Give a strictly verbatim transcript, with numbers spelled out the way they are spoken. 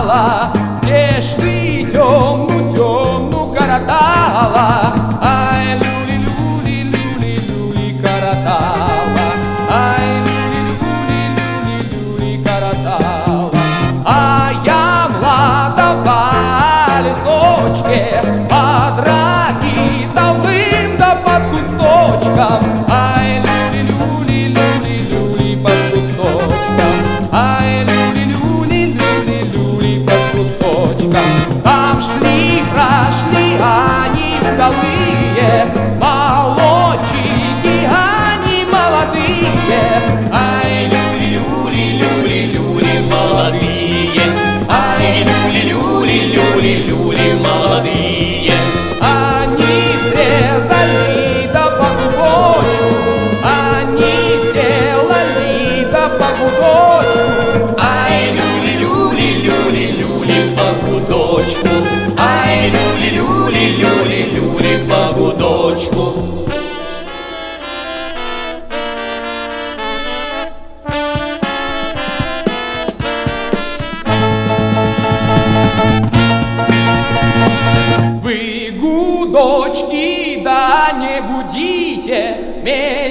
коротала, где ж ты темну, темну коротала? Ай, люли, люли, люли, люли коротала. Ай, люли, люли, люли, люли коротала. А я млада по лесочке, по драке давым да под кусточком. Ай, люли, люли, люли, люли под кусточком. Ай, люли, люли, люли, люли под кусточком. Там шли, прошли они вдовые, молодчики, они молодые. Ай, люли, люли, люли, люли молодые. Ай, люли, люли, люли, люли молодые. Они срезали да по клубочку, они сделали да по гудочку. Ай, люли, люли, люли, люли по гудочку. Ай, люли, люли, люли, люли по гудочку. Вы, гудочки, да не гудите,